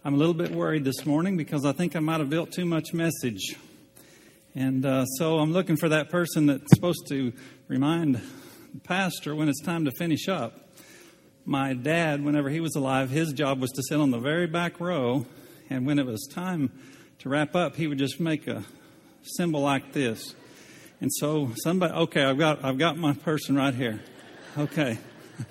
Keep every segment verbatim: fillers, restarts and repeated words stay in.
I'm a little bit worried this morning because I think I might have built too much message. And uh, so I'm looking for that person that's supposed to remind the pastor when it's time to finish up. My dad, whenever he was alive, his job was to sit on the very back row. And when it was time to wrap up, he would just make a symbol like this. And so somebody, okay, I've got I've got my person right here. Okay.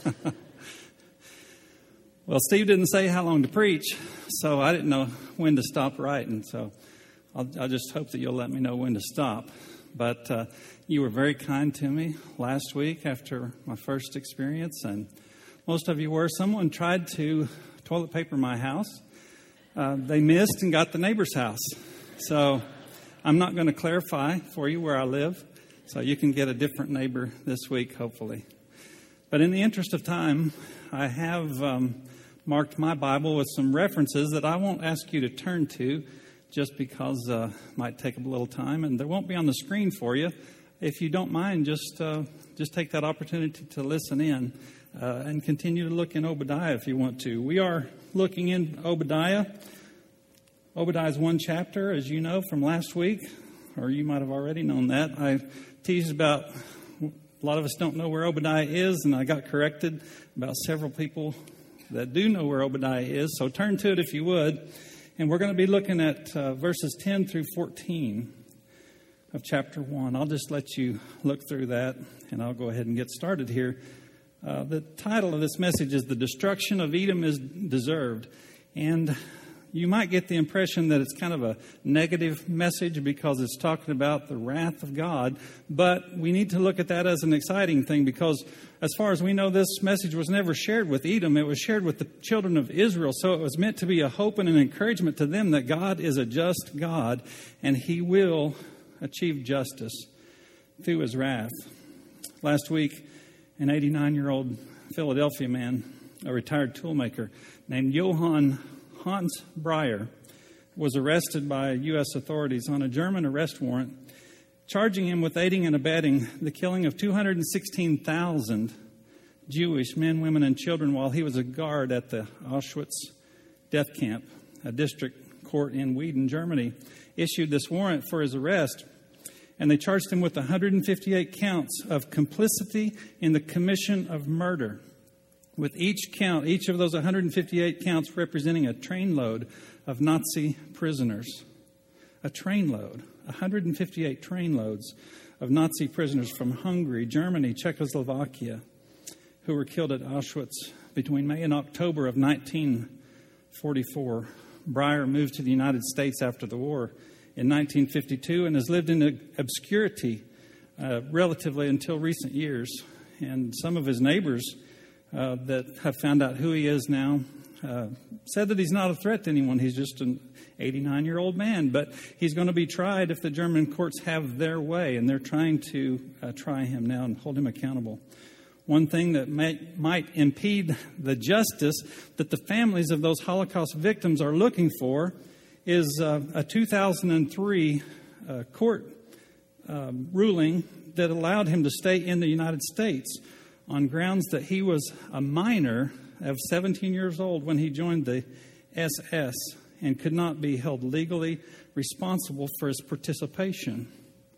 Well, Steve didn't say how long to preach, so I didn't know when to stop writing. So I'll, I'll just hope that you'll let me know when to stop. But uh, you were very kind to me last week after my first experience, and most of you were. Someone tried to toilet paper my house. Uh, they missed and got the neighbor's house. So I'm not going to clarify for you where I live, so you can get a different neighbor this week, hopefully. But in the interest of time, I have um, marked my Bible with some references that I won't ask you to turn to just because uh, it might take a little time, and they won't be on the screen for you. If you don't mind, just uh, just take that opportunity to listen in uh, and continue to look in Obadiah if you want to. We are looking in Obadiah. Obadiah is one chapter, as you know from last week, or you might have already known that. I teased about a lot of us don't know where Obadiah is, and I got corrected about several people that do know where Obadiah is. So turn to it if you would. And we're going to be looking at uh, verses ten through fourteen of chapter one. I'll just let you look through that, and I'll go ahead and get started here. Uh, the title of this message is The Destruction of Edom is Deserved. And you might get the impression that it's kind of a negative message because it's talking about the wrath of God. But we need to look at that as an exciting thing because as far as we know, this message was never shared with Edom. It was shared with the children of Israel. So it was meant to be a hope and an encouragement to them that God is a just God and He will achieve justice through His wrath. Last week, an eighty-nine-year-old Philadelphia man, a retired toolmaker named Johann Hans Breyer, was arrested by U S authorities on a German arrest warrant, charging him with aiding and abetting the killing of two hundred sixteen thousand Jewish men, women, and children while he was a guard at the Auschwitz death camp. A district court in Wien, Germany, issued this warrant for his arrest, and they charged him with one hundred fifty-eight counts of complicity in the commission of murder, with each count, each of those one hundred fifty-eight counts representing a trainload of Nazi prisoners. A trainload, one hundred fifty-eight trainloads of Nazi prisoners from Hungary, Germany, Czechoslovakia, who were killed at Auschwitz between May and October of nineteen forty-four. Breyer moved to the United States after the war in nineteen fifty-two and has lived in obscurity uh, relatively until recent years. And some of his neighbors Uh, that have found out who he is now, uh, said that he's not a threat to anyone. He's just an eighty-nine-year-old man. But he's going to be tried if the German courts have their way, and they're trying to uh, try him now and hold him accountable. One thing that may, might impede the justice that the families of those Holocaust victims are looking for is uh, a two thousand three uh, court uh, ruling that allowed him to stay in the United States on grounds that he was a minor of seventeen years old when he joined the S S and could not be held legally responsible for his participation.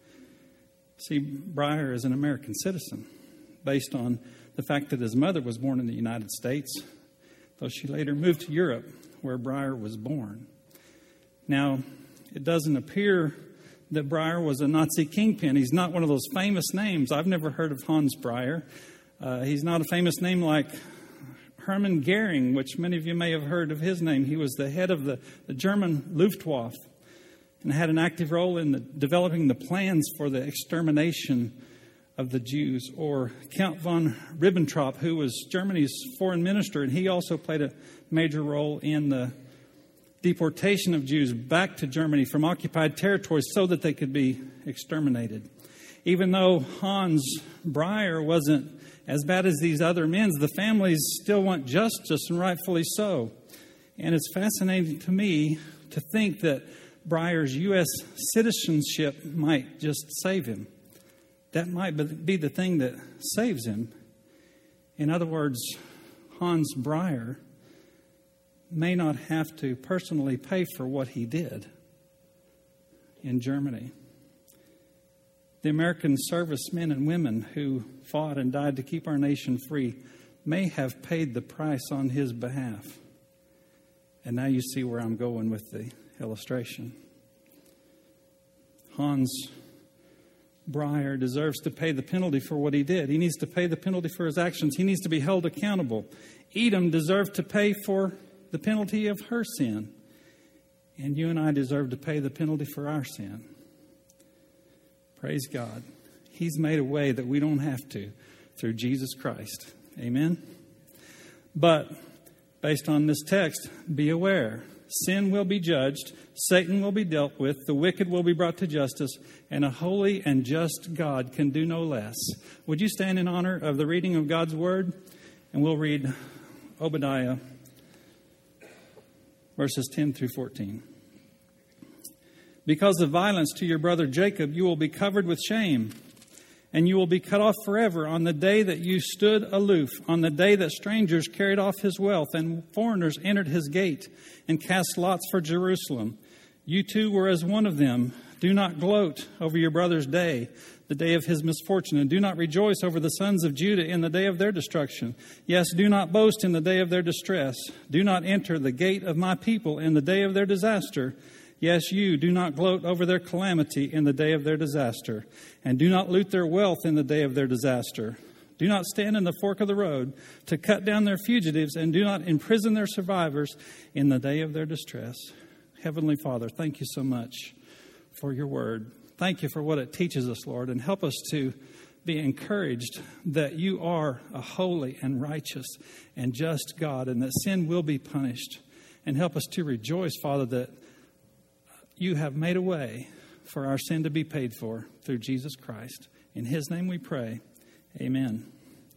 See, Breyer is an American citizen based on the fact that his mother was born in the United States, though she later moved to Europe where Breyer was born. Now, it doesn't appear that Breyer was a Nazi kingpin. He's not one of those famous names. I've never heard of Hans Breyer. Uh, he's not a famous name like Hermann Goering, which many of you may have heard of his name. He was the head of the, the German Luftwaffe and had an active role in the, developing the plans for the extermination of the Jews. Or Count von Ribbentrop, who was Germany's foreign minister, and he also played a major role in the deportation of Jews back to Germany from occupied territories so that they could be exterminated. Even though Hans Breyer wasn't as bad as these other men, the families still want justice, and rightfully so. And it's fascinating to me to think that Breyer's U S citizenship might just save him. That might be the thing that saves him. In other words, Hans Breyer may not have to personally pay for what he did in Germany. The American servicemen and women who fought and died to keep our nation free may have paid the price on his behalf. And now you see where I'm going with the illustration. Hans Breyer deserves to pay the penalty for what he did. He needs to pay the penalty for his actions. He needs to be held accountable. Edom deserved to pay for the penalty of her sin. And you and I deserve to pay the penalty for our sin. Praise God. He's made a way that we don't have to through Jesus Christ. Amen? But based on this text, be aware. Sin will be judged. Satan will be dealt with. The wicked will be brought to justice. And a holy and just God can do no less. Would you stand in honor of the reading of God's Word? And we'll read Obadiah verses ten through fourteen. Because of violence to your brother Jacob, you will be covered with shame, and you will be cut off forever on the day that you stood aloof, on the day that strangers carried off his wealth and foreigners entered his gate and cast lots for Jerusalem. You too were as one of them. Do not gloat over your brother's day, the day of his misfortune, and do not rejoice over the sons of Judah in the day of their destruction. Yes, do not boast in the day of their distress. Do not enter the gate of my people in the day of their disaster. Yes, you do not gloat over their calamity in the day of their disaster, and do not loot their wealth in the day of their disaster. Do not stand in the fork of the road to cut down their fugitives, and do not imprison their survivors in the day of their distress. Heavenly Father, thank you so much for your word. Thank you for what it teaches us, Lord, and help us to be encouraged that you are a holy and righteous and just God, and that sin will be punished. And help us to rejoice, Father, that you have made a way for our sin to be paid for through Jesus Christ. In his name we pray. Amen.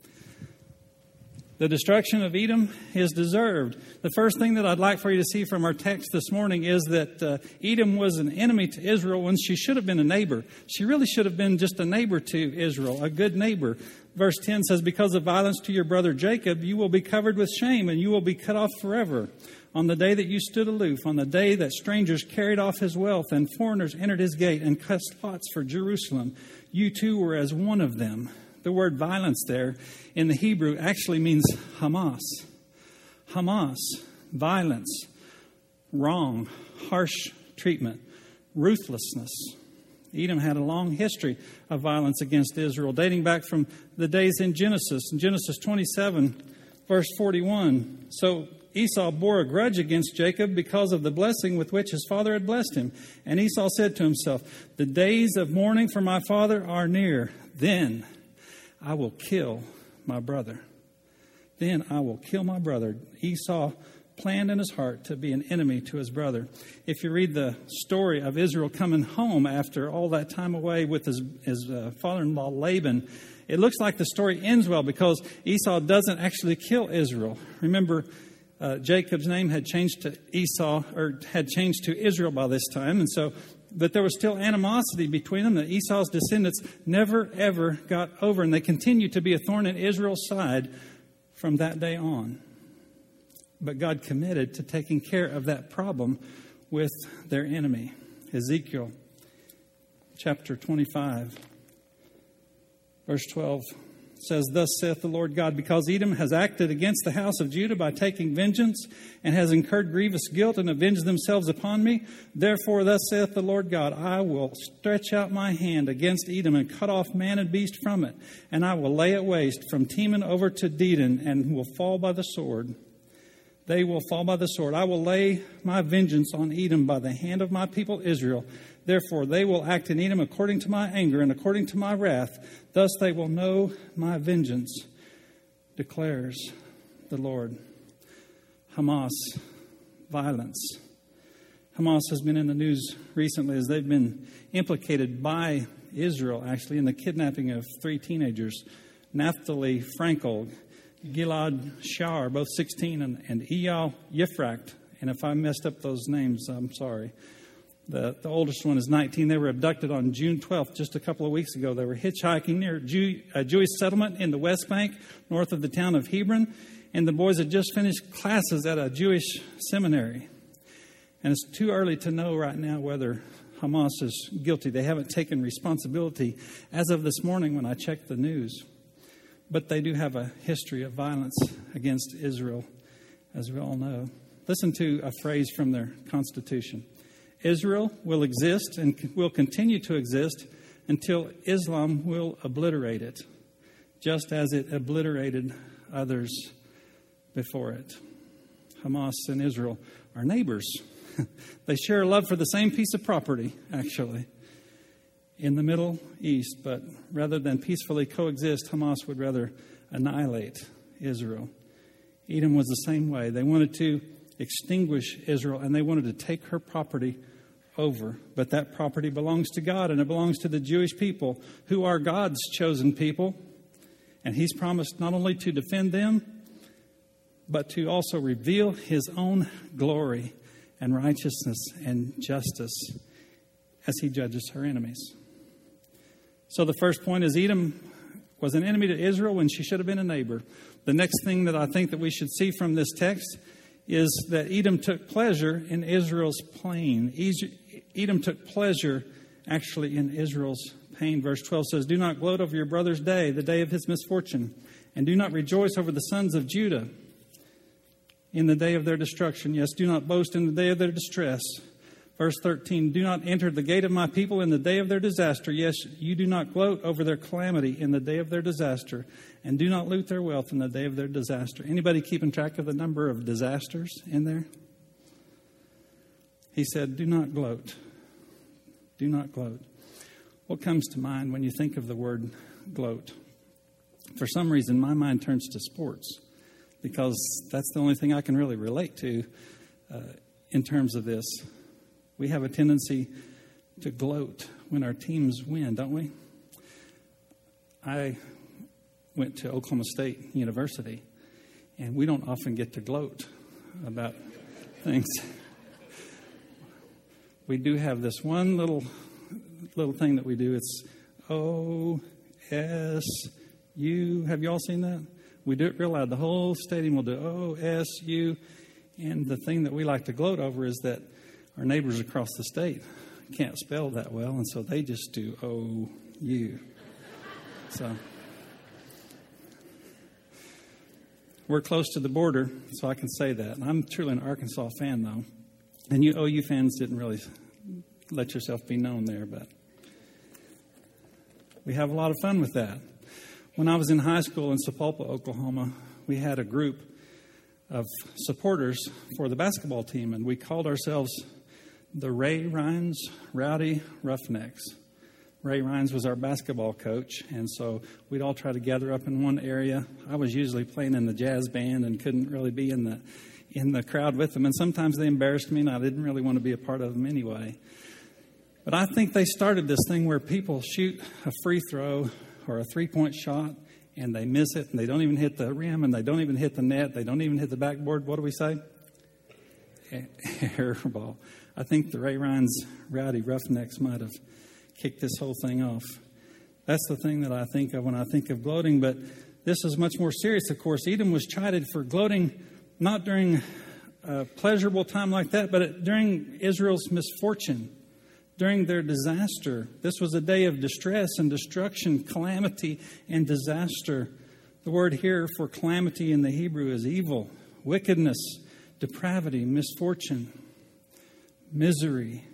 The destruction of Edom is deserved. The first thing that I'd like for you to see from our text this morning is that uh, Edom was an enemy to Israel when she should have been a neighbor. She really should have been just a neighbor to Israel, a good neighbor. Verse ten says, because of violence to your brother Jacob, you will be covered with shame and you will be cut off forever. On the day that you stood aloof, on the day that strangers carried off his wealth and foreigners entered his gate and cast lots for Jerusalem, you too were as one of them. The word violence there in the Hebrew actually means Hamas. Hamas, violence, wrong, harsh treatment, ruthlessness. Edom had a long history of violence against Israel, dating back from the days in Genesis. In Genesis twenty-seven, verse forty-one. So Esau bore a grudge against Jacob because of the blessing with which his father had blessed him. And Esau said to himself, the days of mourning for my father are near. Then I will kill my brother. Then I will kill my brother. Esau planned in his heart to be an enemy to his brother. If you read the story of Israel coming home after all that time away with his, his uh, father-in-law Laban, it looks like the story ends well because Esau doesn't actually kill Israel. Remember, uh, Jacob's name had changed to Esau, or had changed to Israel by this time, and so but there was still animosity between them that Esau's descendants never, ever got over. And they continued to be a thorn in Israel's side from that day on. But God committed to taking care of that problem with their enemy. Ezekiel chapter twenty-five, verse twelve says, thus saith the Lord God, because Edom has acted against the house of Judah by taking vengeance and has incurred grievous guilt and avenged themselves upon me. Therefore, thus saith the Lord God, I will stretch out my hand against Edom and cut off man and beast from it. And I will lay it waste from Teman over to Dedan and will fall by the sword. They will fall by the sword. I will lay my vengeance on Edom by the hand of my people Israel. Therefore, they will act in Edom according to my anger and according to my wrath. Thus they will know my vengeance, declares the Lord. Hamas, violence. Hamas has been in the news recently as they've been implicated by Israel, actually, in the kidnapping of three teenagers, Naphtali Frankel, Gilad Shar, both sixteen, and, and Eyal Yifrak. And if I messed up those names, I'm sorry. The, the oldest one is nineteen. They were abducted on June twelfth, just a couple of weeks ago. They were hitchhiking near a, Jew, a Jewish settlement in the West Bank, north of the town of Hebron. and the boys had just finished classes at a Jewish seminary. And it's too early to know right now whether Hamas is guilty. They haven't taken responsibility as of this morning when I checked the news. But they do have a history of violence against Israel, as we all know. Listen to a phrase from their constitution. Israel will exist and will continue to exist until Islam will obliterate it, just as it obliterated others before it. Hamas and Israel are neighbors. They share a love for the same piece of property, actually, in the Middle East. But rather than peacefully coexist, Hamas would rather annihilate Israel. Edom was the same way. They wanted to extinguish Israel, and they wanted to take her property over. But that property belongs to God, and it belongs to the Jewish people, who are God's chosen people. And He's promised not only to defend them, but to also reveal His own glory and righteousness and justice as He judges her enemies. So the first point is Edom was an enemy to Israel when she should have been a neighbor. The next thing that I think that we should see from this text is that Edom took pleasure in Israel's pain. Edom took pleasure actually in Israel's pain. Verse twelve says, "Do not gloat over your brother's day, the day of his misfortune, and do not rejoice over the sons of Judah in the day of their destruction. Yes, do not boast in the day of their distress." Verse thirteen, "Do not enter the gate of my people in the day of their disaster. Yes, you do not gloat over their calamity in the day of their disaster, and do not loot their wealth in the day of their disaster." Anybody keeping track of the number of disasters in there? He said, do not gloat. Do not gloat. What comes to mind when you think of the word gloat? For some reason, my mind turns to sports, because that's the only thing I can really relate to uh, in terms of this. We have a tendency to gloat when our teams win, don't we? I went to Oklahoma State University, and we don't often get to gloat about things. We do have this one little little thing that we do. It's O S U. Have you all seen that? We do it real loud. The whole stadium will do O S U. And the thing that we like to gloat over is that our neighbors across the state can't spell that well, and so they just do O U. So we're close to the border, so I can say that. And I'm truly an Arkansas fan, though. And you O U fans didn't really let yourself be known there, but we have a lot of fun with that. When I was in high school in Sapulpa, Oklahoma, we had a group of supporters for the basketball team, and we called ourselves the Ray Rhines Rowdy Roughnecks. Ray Rhines was our basketball coach, and so we'd all try to gather up in one area. I was usually playing in the jazz band and couldn't really be in the in the crowd with them, and sometimes they embarrassed me, and I didn't really want to be a part of them anyway. But I think they started this thing where people shoot a free throw or a three-point shot, and they miss it, and they don't even hit the rim, and they don't even hit the net, they don't even hit the backboard. What do we say? Air ball. I think the Ray Rhines Rowdy Roughnecks might have kicked this whole thing off. That's the thing that I think of when I think of gloating, but this is much more serious, of course. Edom was chided for gloating not during a pleasurable time like that, but during Israel's misfortune, during their disaster. This was a day of distress and destruction, calamity and disaster. The word here for calamity in the Hebrew is evil, wickedness, depravity, misfortune, misery.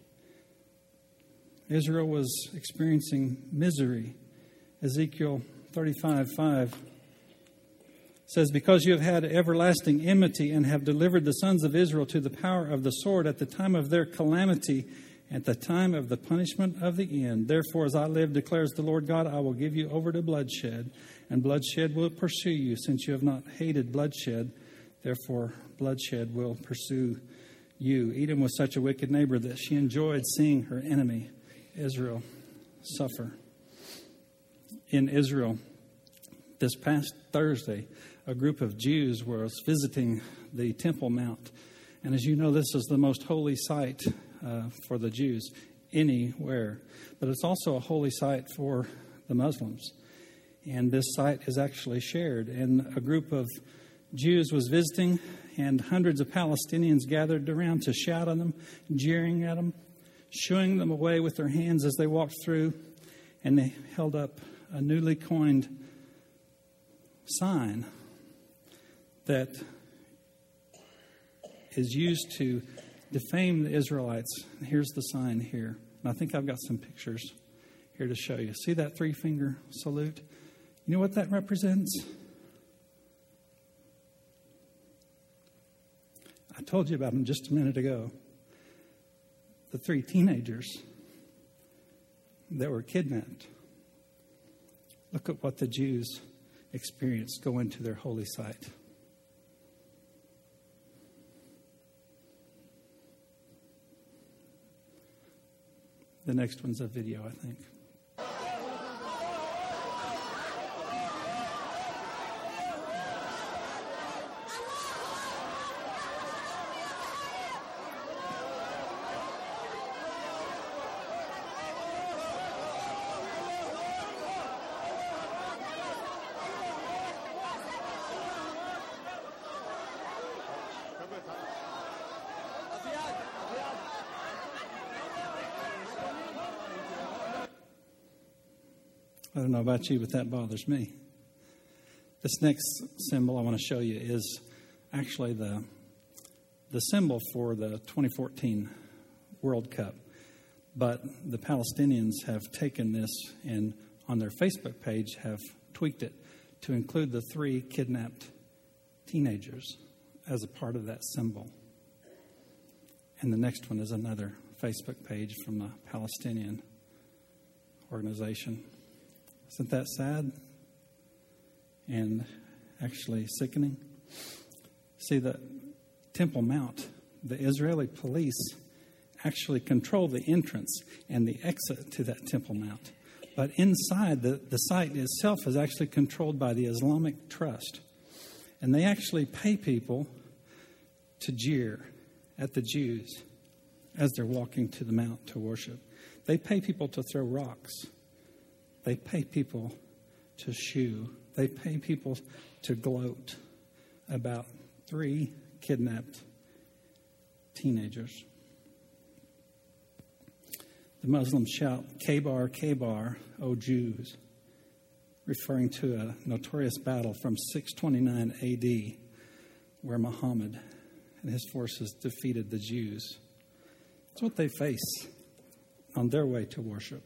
Israel was experiencing misery. Ezekiel thirty-five five says, "Because you have had everlasting enmity and have delivered the sons of Israel to the power of the sword at the time of their calamity, at the time of the punishment of the end. Therefore, as I live, declares the Lord God, I will give you over to bloodshed, and bloodshed will pursue you, since you have not hated bloodshed. Therefore, bloodshed will pursue you." Edom was such a wicked neighbor that she enjoyed seeing her enemy, Israel, suffer. In Israel, this past Thursday, a group of Jews was visiting the Temple Mount. And as you know, this is the most holy site uh, for the Jews anywhere. But it's also a holy site for the Muslims. And this site is actually shared. And a group of Jews was visiting, and hundreds of Palestinians gathered around to shout at them, jeering at them, shooing them away with their hands as they walked through, and they held up a newly coined sign that is used to defame the Israelites. Here's the sign here. And I think I've got some pictures here to show you. See that three-finger salute? You know what that represents? I told you about them just a minute ago. The three teenagers that were kidnapped. Look at what the Jews experienced going to their holy site. The next one's a video, I think. I don't know about you, but that bothers me. This next symbol I want to show you is actually the the symbol for the twenty fourteen World Cup. But the Palestinians have taken this and on their Facebook page have tweaked it to include the three kidnapped teenagers as a part of that symbol. And the next one is another Facebook page from the Palestinian organization. Isn't that sad and actually sickening? See, the Temple Mount, the Israeli police actually control the entrance and the exit to that Temple Mount. But inside, the, the site itself is actually controlled by the Islamic Trust. And they actually pay people to jeer at the Jews as they're walking to the mount to worship. They pay people to throw rocks. They pay people to shoo. They pay people to gloat about three kidnapped teenagers. The Muslims shout, Kabar, Kabar, O Jews, referring to a notorious battle from six twenty-nine A D where Muhammad and his forces defeated the Jews. That's what they face on their way to worship.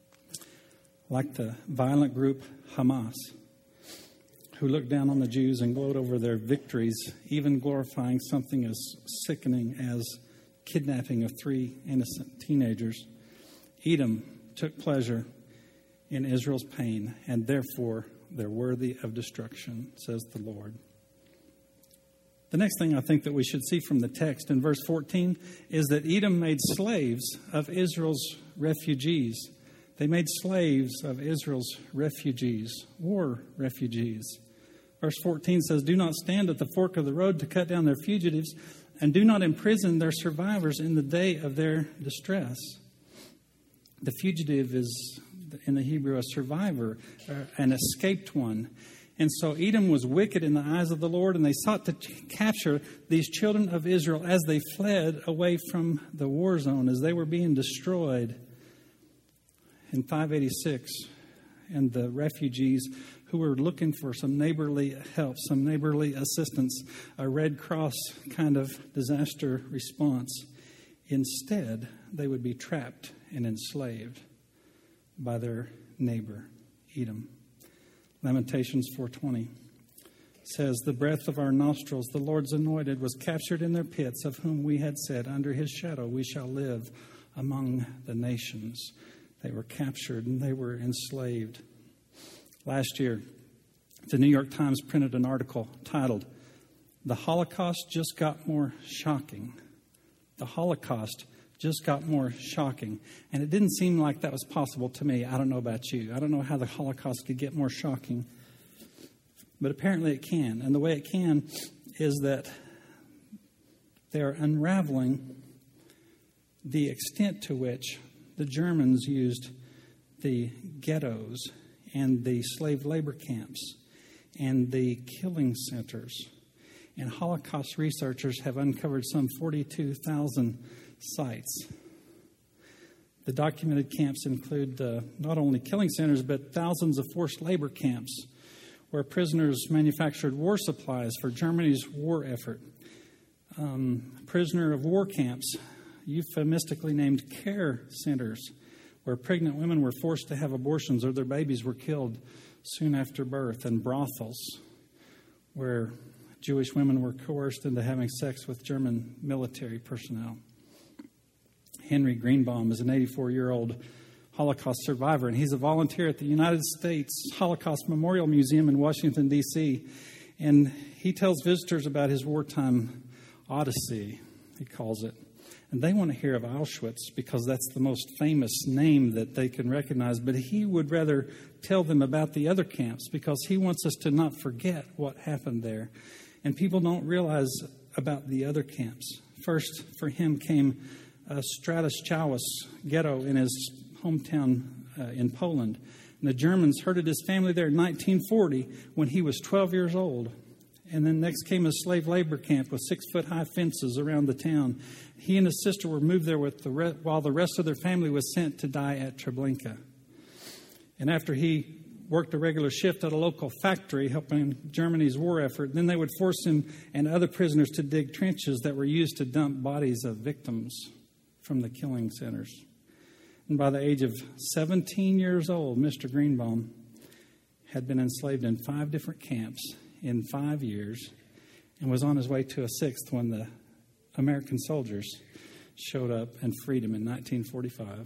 Like the violent group Hamas, who look down on the Jews and gloat over their victories, even glorifying something as sickening as kidnapping of three innocent teenagers. Edom took pleasure in Israel's pain, and therefore they're worthy of destruction, says the Lord. The next thing I think that we should see from the text in verse fourteen is that Edom made slaves of Israel's refugees. They made slaves of Israel's refugees, war refugees. Verse fourteen says, do not stand at the fork of the road to cut down their fugitives, and do not imprison their survivors in the day of their distress. The fugitive is, in the Hebrew, a survivor, an escaped one. And so Edom was wicked in the eyes of the Lord, and they sought to capture these children of Israel as they fled away from the war zone, as they were being destroyed. In five eighty-six, and the refugees who were looking for some neighborly help, some neighborly assistance, a Red Cross kind of disaster response, instead they would be trapped and enslaved by their neighbor, Edom. Lamentations four twenty says, the breath of our nostrils, the Lord's anointed, was captured in their pits, of whom we had said, under his shadow we shall live among the nations. They were captured and they were enslaved. Last year, the New York Times printed an article titled, The Holocaust Just Got More Shocking. The Holocaust just got more shocking. And it didn't seem like that was possible to me. I don't know about you. I don't know how the Holocaust could get more shocking. But apparently it can. And the way it can is that they're unraveling the extent to which the Germans used the ghettos and the slave labor camps and the killing centers And Holocaust researchers have uncovered some forty-two thousand sites. The documented camps include uh, not only killing centers, but thousands of forced labor camps where prisoners manufactured war supplies for Germany's war effort. Um, prisoner of war camps, euphemistically named care centers, where pregnant women were forced to have abortions or their babies were killed soon after birth, and brothels, where Jewish women were coerced into having sex with German military personnel. Henry Greenbaum is an eighty-four-year-old Holocaust survivor, and he's a volunteer at the United States Holocaust Memorial Museum in Washington, D C, and he tells visitors about his wartime odyssey, he calls it. And they want to hear of Auschwitz because that's the most famous name that they can recognize, but he would rather tell them about the other camps because he wants us to not forget what happened there. And people don't realize about the other camps. First, for him came uh, Straszczałowicz ghetto in his hometown uh, in Poland. And the Germans herded his family there in nineteen forty when he was twelve years old. And then next came a slave labor camp with six-foot-high fences around the town. He and his sister were moved there with the re- while the rest of their family was sent to die at Treblinka. And after he worked a regular shift at a local factory helping Germany's war effort, then they would force him and other prisoners to dig trenches that were used to dump bodies of victims from the killing centers. And by the age of seventeen years old, Mister Greenbaum had been enslaved in five different camps in five years and was on his way to a sixth when the American soldiers showed up and freed him in nineteen forty-five.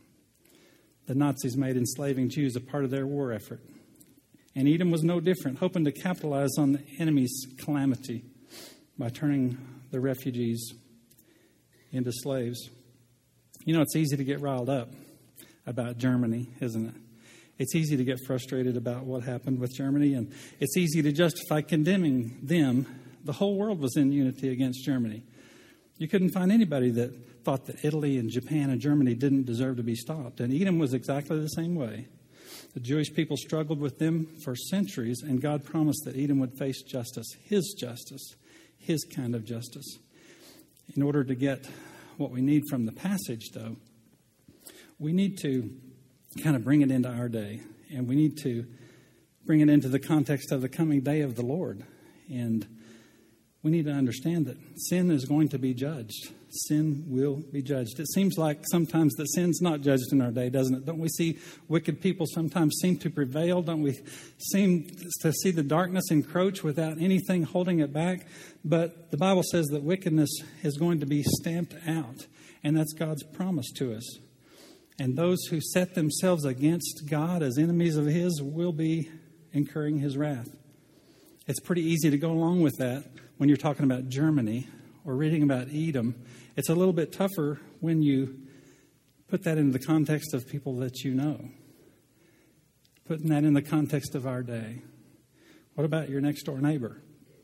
The Nazis made enslaving Jews a part of their war effort. And Edom was no different, hoping to capitalize on the enemy's calamity by turning the refugees into slaves. You know, it's easy to get riled up about Germany, isn't it? It's easy to get frustrated about what happened with Germany, and it's easy to justify condemning them. The whole world was in unity against Germany. You couldn't find anybody that thought that Italy and Japan and Germany didn't deserve to be stopped. And Edom was exactly the same way. The Jewish people struggled with them for centuries, and God promised that Edom would face justice, his justice, his kind of justice. In order to get what we need from the passage, though, we need to kind of bring it into our day, and we need to bring it into the context of the coming day of the Lord. And we need to understand that sin is going to be judged. Sin will be judged. It seems like sometimes that sin's not judged in our day, doesn't it? Don't we see wicked people sometimes seem to prevail? Don't we seem to see the darkness encroach without anything holding it back? But the Bible says that wickedness is going to be stamped out, and that's God's promise to us. And those who set themselves against God as enemies of His will be incurring His wrath. It's pretty easy to go along with that when you're talking about Germany or reading about Edom. It's a little bit tougher when you put that into the context of people that you know. Putting that in the context of our day. What about your next door neighbor?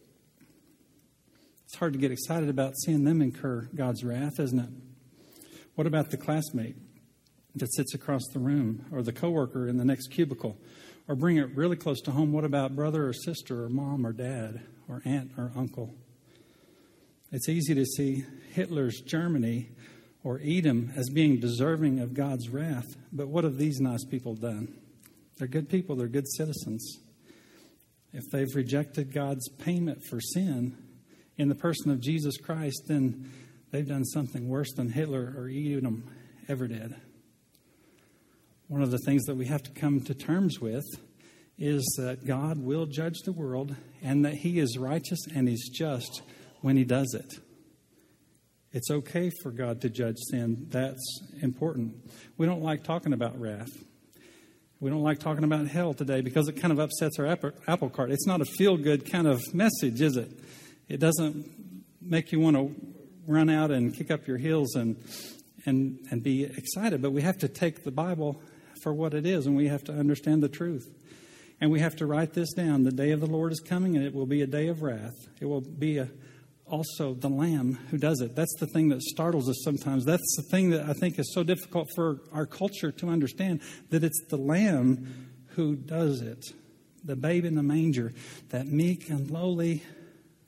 It's hard to get excited about seeing them incur God's wrath, isn't it? What about the classmate that sits across the room, or the coworker in the next cubicle? Or bring it really close to home, what about brother or sister or mom or dad or aunt or uncle? It's easy to see Hitler's Germany or Edom as being deserving of God's wrath. But what have these nice people done? They're good people. They're good citizens. If they've rejected God's payment for sin in the person of Jesus Christ, then they've done something worse than Hitler or Edom ever did. One of the things that we have to come to terms with is that God will judge the world and that He is righteous and He's just when He does it. It's okay for God to judge sin. That's important. We don't like talking about wrath. We don't like talking about hell today because it kind of upsets our apple, apple cart. It's not a feel-good kind of message, is it? It doesn't make you want to run out and kick up your heels and and and be excited. But we have to take the Bible for what it is, and we have to understand the truth. And we have to write this down. The day of the Lord is coming, and it will be a day of wrath. It will be a, also the Lamb who does it. That's the thing that startles us sometimes. That's the thing that I think is so difficult for our culture to understand, that it's the Lamb who does it. The babe in the manger, that meek and lowly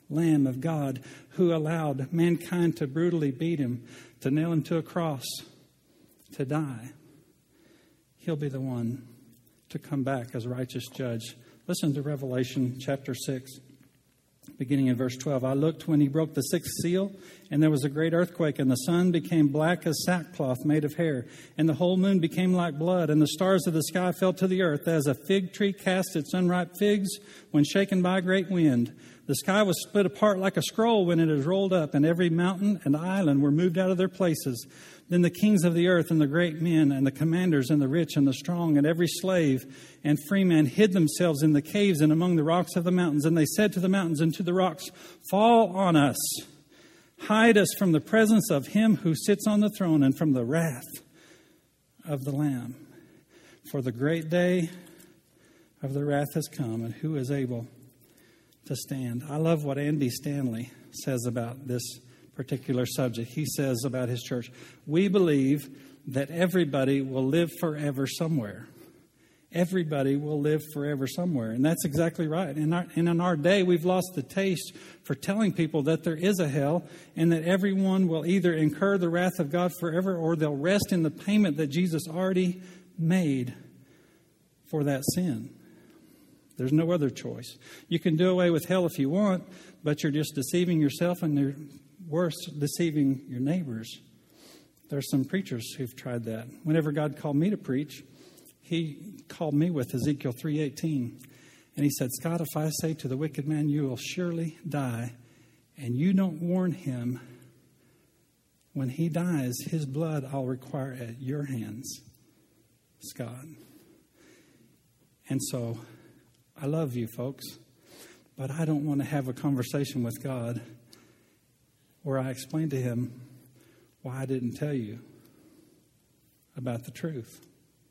Lamb of God who allowed mankind to brutally beat him, to nail him to a cross, to die. He'll be the one to come back as righteous judge. Listen to Revelation chapter six, beginning in verse twelve. I looked when he broke the sixth seal, and there was a great earthquake, and the sun became black as sackcloth made of hair, and the whole moon became like blood, and the stars of the sky fell to the earth, as a fig tree casts its unripe figs when shaken by a great wind. The sky was split apart like a scroll when it is rolled up, and every mountain and island were moved out of their places. Then the kings of the earth and the great men and the commanders and the rich and the strong and every slave and free man hid themselves in the caves and among the rocks of the mountains. And they said to the mountains and to the rocks, fall on us, hide us from the presence of him who sits on the throne and from the wrath of the Lamb. For the great day of the wrath has come, and who is able to stand? I love what Andy Stanley says about this particular subject. He says about his church, we believe that everybody will live forever somewhere. Everybody will live forever somewhere. And that's exactly right. In our, and in our day, we've lost the taste for telling people that there is a hell and that everyone will either incur the wrath of God forever or they'll rest in the payment that Jesus already made for that sin. There's no other choice. You can do away with hell if you want, but you're just deceiving yourself, and you're worse, deceiving your neighbors. There's some preachers who've tried that. Whenever God called me to preach, he called me with Ezekiel three eighteen. And he said, Scott, if I say to the wicked man, you will surely die, and you don't warn him, when he dies, his blood I'll require at your hands, Scott. And so, I love you folks, but I don't want to have a conversation with God where I explain to him why I didn't tell you about the truth.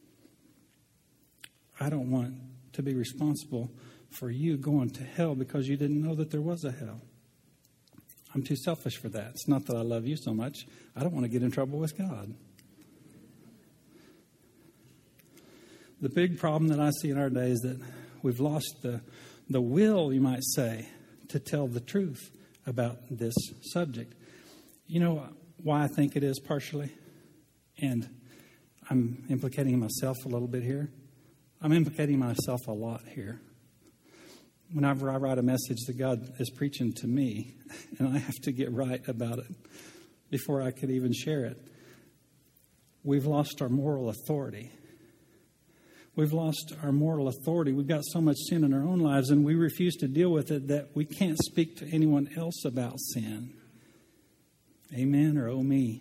I don't want to be responsible for you going to hell because you didn't know that there was a hell. I'm too selfish for that. It's not that I love you so much. I don't want to get in trouble with God. The big problem that I see in our day is that we've lost the, the will, you might say, to tell the truth about this subject. You know why I think it is partially? And I'm implicating myself a little bit here. I'm implicating myself a lot here. Whenever I write a message that God is preaching to me, and I have to get right about it before I could even share it, we've lost our moral authority. We've lost our moral authority. We've got so much sin in our own lives, and we refuse to deal with it that we can't speak to anyone else about sin. Amen or oh me.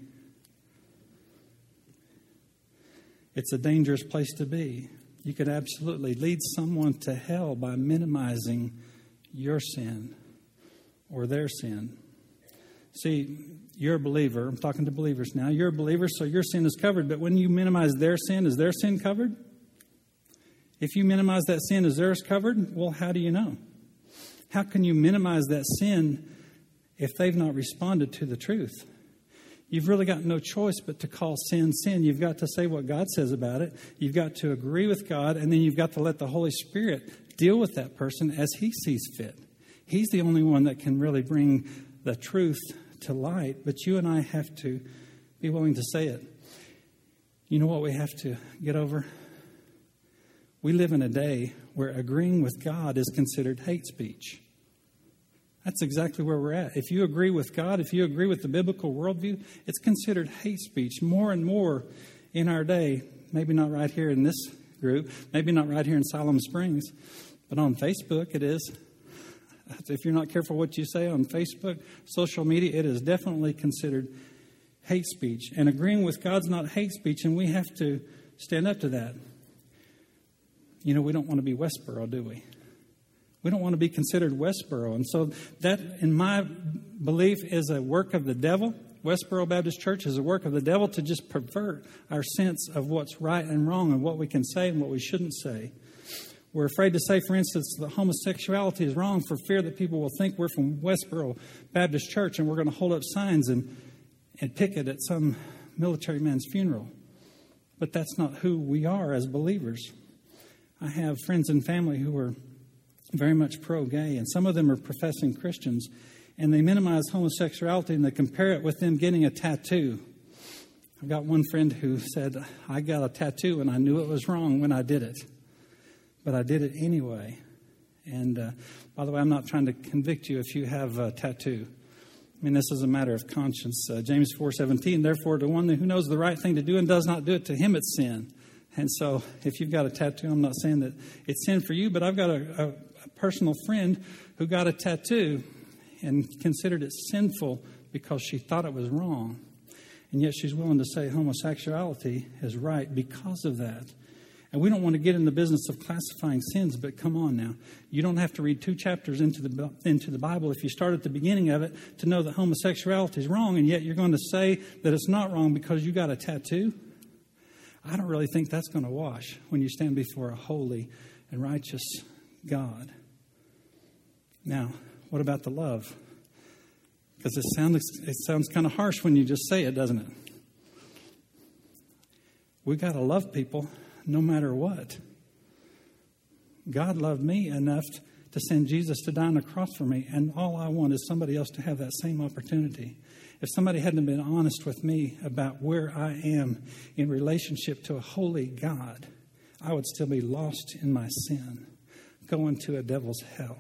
It's a dangerous place to be. You could absolutely lead someone to hell by minimizing your sin or their sin. See, you're a believer. I'm talking to believers now. You're a believer, so your sin is covered. But when you minimize their sin, is their sin covered? If you minimize that sin, is theirs covered? Well, how do you know? How can you minimize that sin if they've not responded to the truth? You've really got no choice but to call sin, sin. You've got to say what God says about it. You've got to agree with God, and then you've got to let the Holy Spirit deal with that person as He sees fit. He's the only one that can really bring the truth to light, but you and I have to be willing to say it. You know what we have to get over? We live in a day where agreeing with God is considered hate speech. That's exactly where we're at. If you agree with God, if you agree with the biblical worldview, it's considered hate speech more and more in our day. Maybe not right here in this group, maybe not right here in Siloam Springs, but on Facebook it is. If you're not careful what you say on Facebook, social media, it is definitely considered hate speech. And agreeing with God's not hate speech, and we have to stand up to that. You know, we don't want to be Westboro, do we? We don't want to be considered Westboro. And so that, in my belief, is a work of the devil. Westboro Baptist Church is a work of the devil to just pervert our sense of what's right and wrong and what we can say and what we shouldn't say. We're afraid to say, for instance, that homosexuality is wrong for fear that people will think we're from Westboro Baptist Church and we're going to hold up signs and, and picket at some military man's funeral. But that's not who we are as believers. I have friends and family who are very much pro-gay, and some of them are professing Christians, and they minimize homosexuality and they compare it with them getting a tattoo. I've got one friend who said, I got a tattoo and I knew it was wrong when I did it, but I did it anyway. And uh, by the way, I'm not trying to convict you if you have a tattoo. I mean, this is a matter of conscience. Uh, James four seventeen, therefore, to one who knows the right thing to do and does not do it, to him it's sin. And so if you've got a tattoo, I'm not saying that it's sin for you, but I've got a, a, a personal friend who got a tattoo and considered it sinful because she thought it was wrong. And yet she's willing to say homosexuality is right because of that. And we don't want to get in the business of classifying sins, but come on now. You don't have to read two chapters into the into the Bible if you start at the beginning of it to know that homosexuality is wrong, and yet you're going to say that it's not wrong because you got a tattoo? I don't really think that's going to wash when you stand before a holy and righteous God. Now, what about the love? Because it sounds, it sounds kind of harsh when you just say it, doesn't it? We got to love people no matter what. God loved me enough to send Jesus to die on the cross for me, and all I want is somebody else to have that same opportunity. If somebody hadn't been honest with me about where I am in relationship to a holy God, I would still be lost in my sin, going to a devil's hell.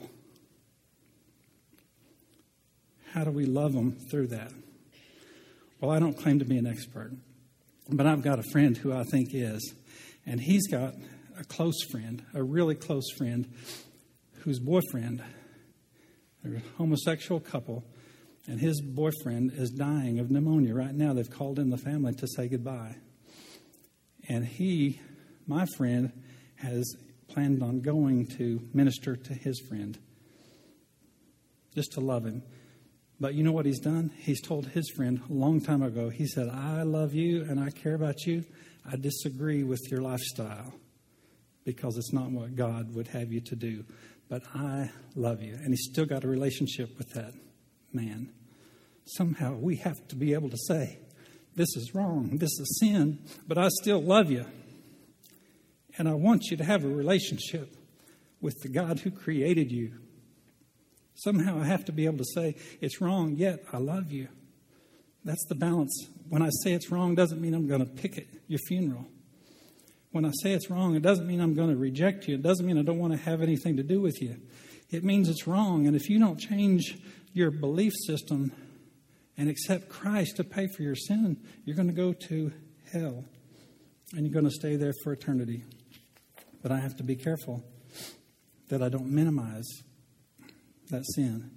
How do we love them through that? Well, I don't claim to be an expert, but I've got a friend who I think is. And he's got a close friend, a really close friend, whose boyfriend, they're a homosexual couple, and his boyfriend is dying of pneumonia right now. They've called in the family to say goodbye. And he, my friend, has planned on going to minister to his friend, just to love him. But you know what he's done? He's told his friend a long time ago, he said, I love you and I care about you. I disagree with your lifestyle because it's not what God would have you to do. But I love you. And he's still got a relationship with that man. Somehow we have to be able to say, this is wrong, this is sin, but I still love you. And I want you to have a relationship with the God who created you. Somehow I have to be able to say, it's wrong, yet I love you. That's the balance. When I say it's wrong, doesn't mean I'm going to picket your funeral. When I say it's wrong, it doesn't mean I'm going to reject you. It doesn't mean I don't want to have anything to do with you. It means it's wrong. And if you don't change your belief system and accept Christ to pay for your sin, you're going to go to hell. And you're going to stay there for eternity. But I have to be careful that I don't minimize that sin.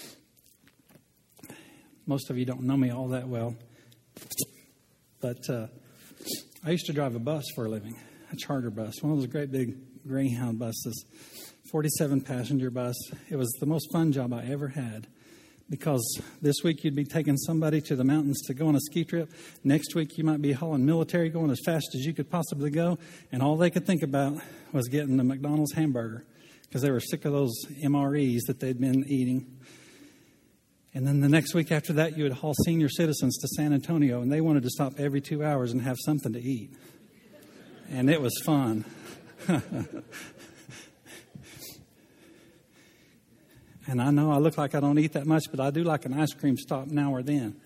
Most of you don't know me all that well, but uh, I used to drive a bus for a living, a charter bus, one of those great big Greyhound buses, forty-seven passenger bus. It was the most fun job I ever had because this week you'd be taking somebody to the mountains to go on a ski trip. Next week you might be hauling military going as fast as you could possibly go, and all they could think about was getting the McDonald's hamburger because they were sick of those M R Es that they'd been eating. And then the next week after that, you would haul senior citizens to San Antonio, and they wanted to stop every two hours and have something to eat. And it was fun. And I know I look like I don't eat that much, but I do like an ice cream stop now or then.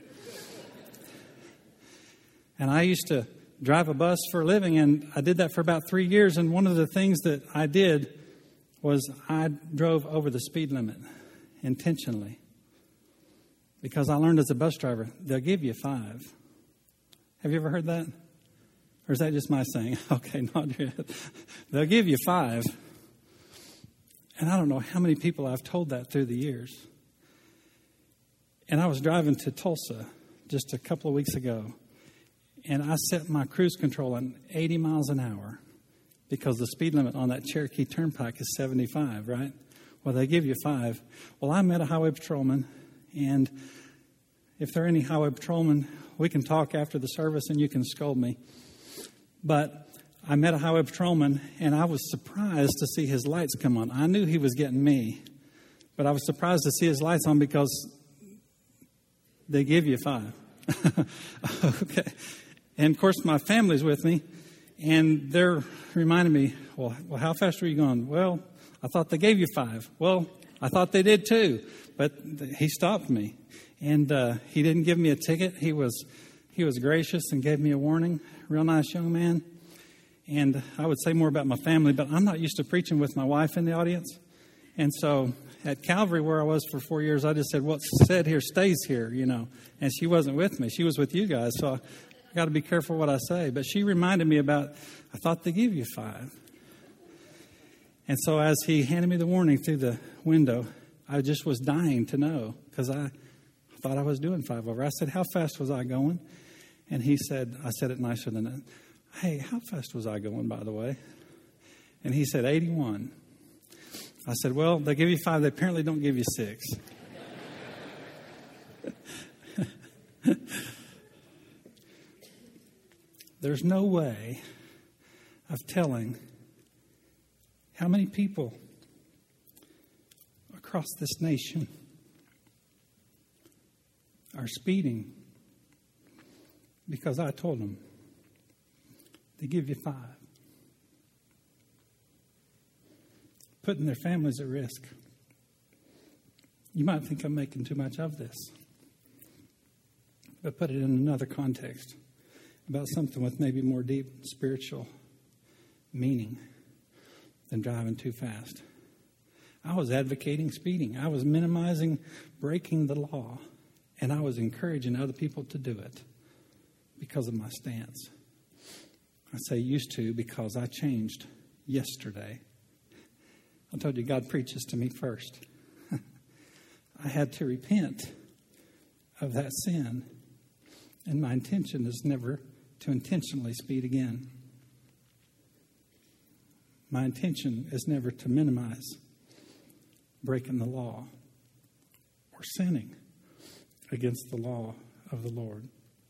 And I used to drive a bus for a living, and I did that for about three years. And one of the things that I did was I drove over the speed limit intentionally. Because I learned as a bus driver, they'll give you five. Have you ever heard that? Or is that just my saying? Okay, not yet. They'll give you five. And I don't know how many people I've told that through the years. And I was driving to Tulsa just a couple of weeks ago. And I set my cruise control on eighty miles an hour because the speed limit on that Cherokee Turnpike is seventy-five, right? Well, they give you five. Well, I met a highway patrolman. And if there are any highway patrolmen, we can talk after the service and you can scold me. But I met a highway patrolman and I was surprised to see his lights come on. I knew he was getting me, but I was surprised to see his lights on because they give you five. Okay. And of course, my family's with me and they're reminding me, well, well, how fast are you going? Well, I thought they gave you five. Well, I thought they did too, but he stopped me. And uh, he didn't give me a ticket. He was he was gracious and gave me a warning. Real nice young man. And I would say more about my family, but I'm not used to preaching with my wife in the audience. And so at Calvary, where I was for four years, I just said, what's said here stays here, you know. And she wasn't with me. She was with you guys. So I got to be careful what I say. But she reminded me about, I thought they give you five. And so as he handed me the warning through the window, I just was dying to know, because I thought I was doing five over. I said, how fast was I going? And he said, I said it nicer than that. Hey, how fast was I going, by the way? And he said, eighty-one. I said, well, they give you five. They apparently don't give you six. There's no way of telling how many people across this nation are speeding because I told them they give you five. Putting their families at risk. You might think I'm making too much of this, but put it in another context about something with maybe more deep spiritual meaning than driving too fast. I was advocating speeding. I was minimizing breaking the law, and I was encouraging other people to do it because of my stance. I say used to because I changed yesterday. I told you God preaches to me first. I had to repent of that sin, and my intention is never to intentionally speed again. My intention is never to minimize breaking the law or sinning against the law of the Lord.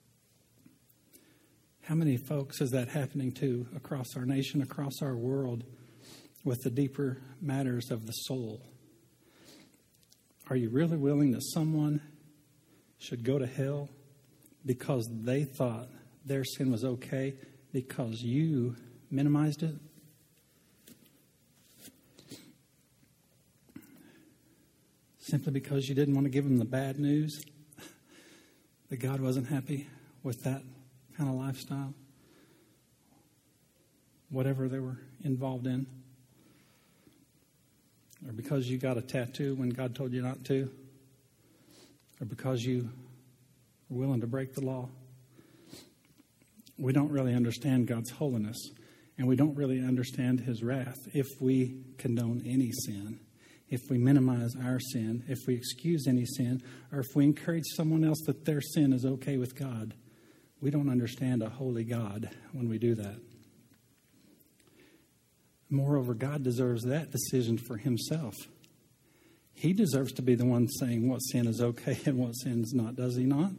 How many folks is that happening to across our nation, across our world, with the deeper matters of the soul? Are you really willing that someone should go to hell because they thought their sin was okay because you minimized it? Simply because you didn't want to give them the bad news that God wasn't happy with that kind of lifestyle, whatever they were involved in? Or because you got a tattoo when God told you not to? Or because you were willing to break the law? We don't really understand God's holiness, and we don't really understand His wrath if we condone any sin, if we minimize our sin, if we excuse any sin, or if we encourage someone else that their sin is okay with God. We don't understand a holy God when we do that. Moreover, God deserves that decision for Himself. He deserves to be the one saying what sin is okay and what sin is not, does He not?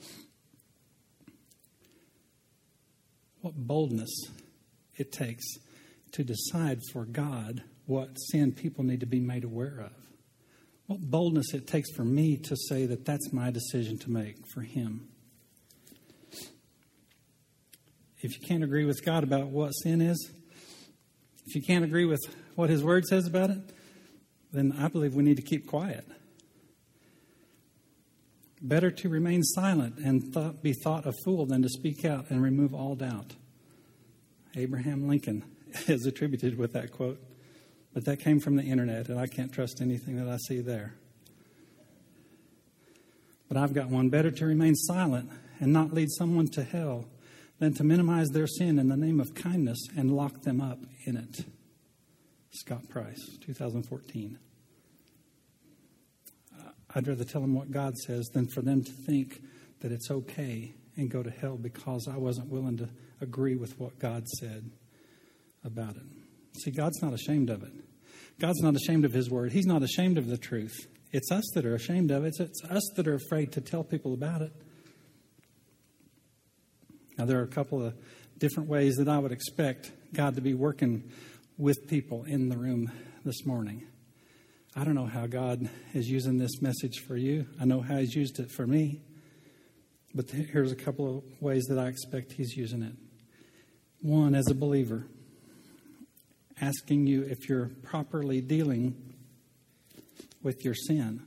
What boldness it takes to decide for God what sin people need to be made aware of. What boldness it takes for me to say that that's my decision to make for Him. If you can't agree with God about what sin is, if you can't agree with what His Word says about it, then I believe we need to keep quiet. Better to remain silent and thought, be thought a fool than to speak out and remove all doubt. Abraham Lincoln is attributed with that quote, but that came from the internet, and I can't trust anything that I see there. But I've got one. Better to remain silent and not lead someone to hell than to minimize their sin in the name of kindness and lock them up in it. Scott Price, two thousand fourteen. I'd rather tell them what God says than for them to think that it's okay and go to hell because I wasn't willing to agree with what God said about it. See, God's not ashamed of it. God's not ashamed of His Word. He's not ashamed of the truth. It's us that are ashamed of it. It's us that are afraid to tell people about it. Now, there are a couple of different ways that I would expect God to be working with people in the room this morning. I don't know how God is using this message for you. I know how He's used it for me. But here's a couple of ways that I expect He's using it. One, as a believer, asking you if you're properly dealing with your sin.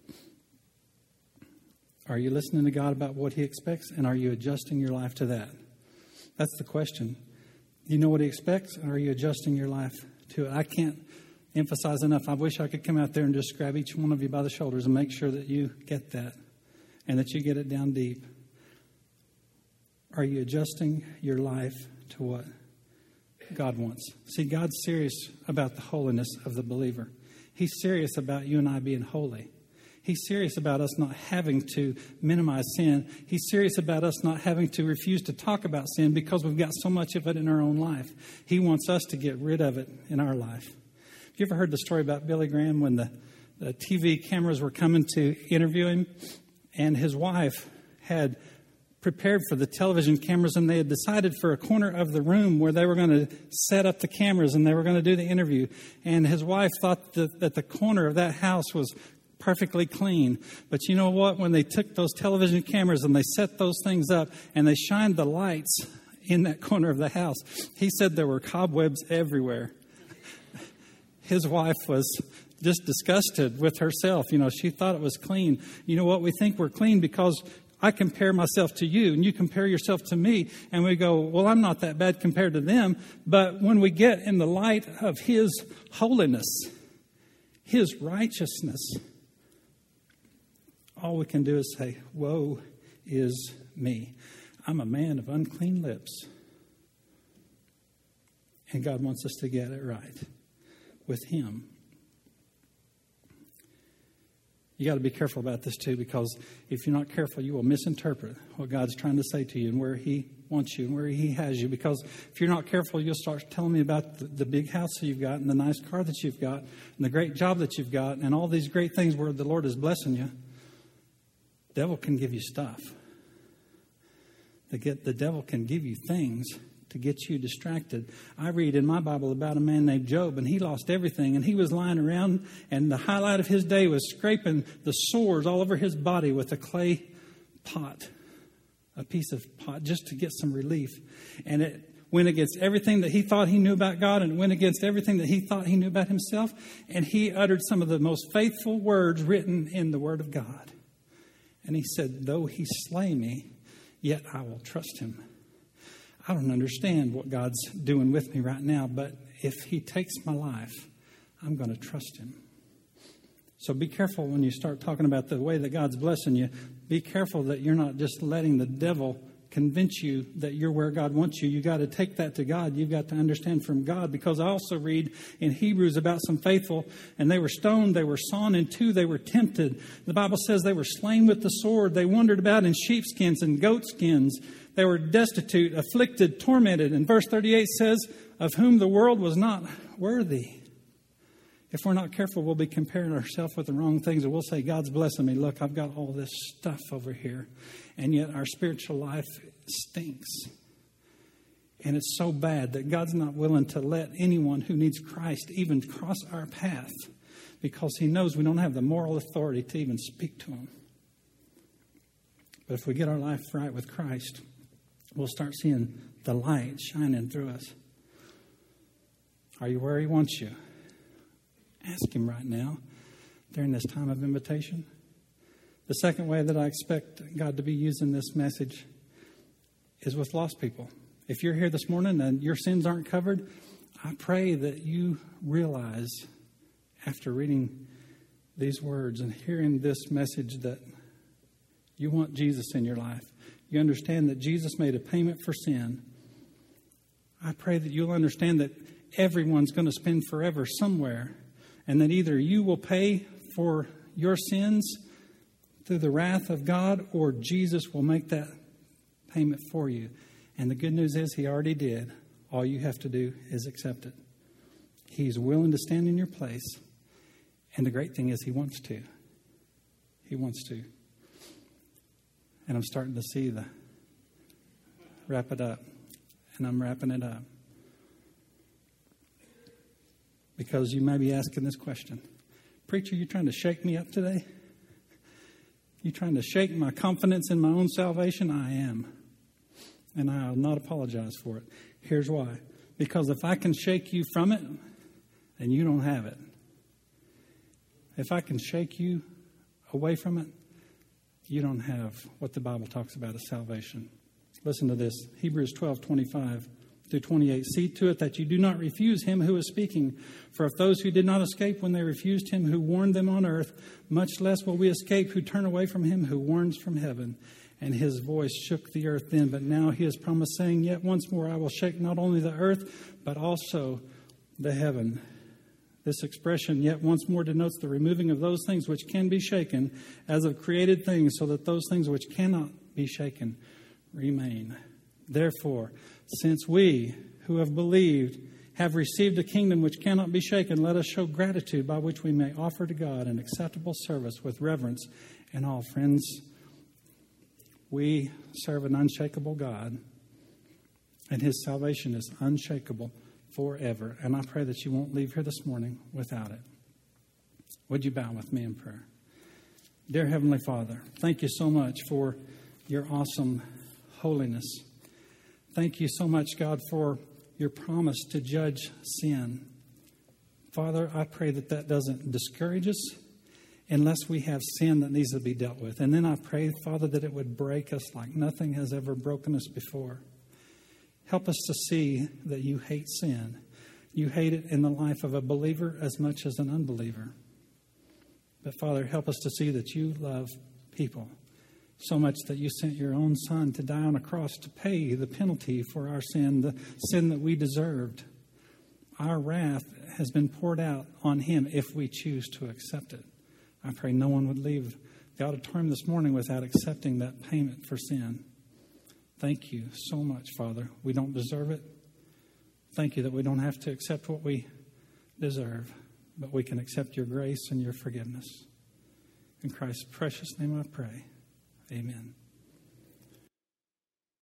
Are you listening to God about what He expects, and are you adjusting your life to that? That's the question. Do you know what He expects, and are you adjusting your life to it? I can't emphasize enough. I wish I could come out there and just grab each one of you by the shoulders and make sure that you get that and that you get it down deep. Are you adjusting your life to what God wants? See, God's serious about the holiness of the believer. He's serious about you and I being holy. He's serious about us not having to minimize sin. He's serious about us not having to refuse to talk about sin because we've got so much of it in our own life. He wants us to get rid of it in our life. Have you ever heard the story about Billy Graham when the, the T V cameras were coming to interview him, and his wife had prepared for the television cameras, and they had decided for a corner of the room where they were going to set up the cameras and they were going to do the interview. And his wife thought that, that the corner of that house was perfectly clean. But you know what? When they took those television cameras and they set those things up and they shined the lights in that corner of the house, he said there were cobwebs everywhere. His wife was just disgusted with herself. You know, she thought it was clean. You know what? We think we're clean because I compare myself to you and you compare yourself to me. And we go, well, I'm not that bad compared to them. But when we get in the light of His holiness, His righteousness, all we can do is say, woe is me. I'm a man of unclean lips. And God wants us to get it right with Him. You got to be careful about this too, because if you're not careful, you will misinterpret what God's trying to say to you and where He wants you and where He has you. Because if you're not careful, you'll start telling me about the, the big house that you've got and the nice car that you've got and the great job that you've got and all these great things where the Lord is blessing you. The devil can give you stuff. The, get, the devil can give you things to get you distracted. I read in my Bible about a man named Job, and he lost everything, and he was lying around, and the highlight of his day was scraping the sores all over his body with a clay pot, a piece of pot, just to get some relief. And it went against everything that he thought he knew about God, and it went against everything that he thought he knew about himself, and he uttered some of the most faithful words written in the Word of God. And he said, though He slay me, yet I will trust Him. I don't understand what God's doing with me right now, but if He takes my life, I'm going to trust Him. So be careful when you start talking about the way that God's blessing you. Be careful that you're not just letting the devil convince you that you're where God wants you. You got to take that to God. You've got to understand from God, because I also read in Hebrews about some faithful, and they were stoned, they were sawn in two, they were tempted. The Bible says they were slain with the sword. They wandered about in sheepskins and goatskins. They were destitute, afflicted, tormented. And verse thirty-eight says, of whom the world was not worthy. If we're not careful, we'll be comparing ourselves with the wrong things. And we'll say, God's blessing me. Look, I've got all this stuff over here. And yet our spiritual life stinks. And it's so bad that God's not willing to let anyone who needs Christ even cross our path, because He knows we don't have the moral authority to even speak to Him. But if we get our life right with Christ, we'll start seeing the light shining through us. Are you where He wants you? Ask Him right now during this time of invitation. The second way that I expect God to be using this message is with lost people. If you're here this morning and your sins aren't covered, I pray that you realize after reading these words and hearing this message that you want Jesus in your life. You understand that Jesus made a payment for sin. I pray that you'll understand that everyone's going to spend forever somewhere, and that either you will pay for your sins through the wrath of God, or Jesus will make that payment for you. And the good news is He already did. All you have to do is accept it. He's willing to stand in your place. And the great thing is He wants to. He wants to. And I'm starting to see the wrap it up. And I'm wrapping it up. Because you may be asking this question. Preacher, you trying to shake me up today? You trying to shake my confidence in my own salvation? I am. And I'll not apologize for it. Here's why. Because if I can shake you from it, then you don't have it. If I can shake you away from it, you don't have what the Bible talks about as salvation. Listen to this. Hebrews twelve, twenty-five through twenty-eight. See to it that you do not refuse him who is speaking. For if those who did not escape when they refused him who warned them on earth, much less will we escape who turn away from him who warns from heaven. And his voice shook the earth then. But now he has promised, saying, yet once more I will shake not only the earth, but also the heaven. This expression, yet once more, denotes the removing of those things which can be shaken as of created things, so that those things which cannot be shaken remain. Therefore, since we who have believed have received a kingdom which cannot be shaken, let us show gratitude by which we may offer to God an acceptable service with reverence and awe. Friends, we serve an unshakable God, and his salvation is unshakable forever. And I pray that you won't leave here this morning without it. Would you bow with me in prayer? Dear Heavenly Father, thank you so much for your awesome holiness. Thank you so much, God, for your promise to judge sin. Father, I pray that that doesn't discourage us unless we have sin that needs to be dealt with. And then I pray, Father, that it would break us like nothing has ever broken us before. Help us to see that you hate sin. You hate it in the life of a believer as much as an unbeliever. But Father, help us to see that you love people so much that you sent your own Son to die on a cross to pay the penalty for our sin, the sin that we deserved. Our wrath has been poured out on him if we choose to accept it. I pray no one would leave the auditorium this morning without accepting that payment for sin. Thank you so much, Father. We don't deserve it. Thank you that we don't have to accept what we deserve, but we can accept your grace and your forgiveness. In Christ's precious name I pray. Amen.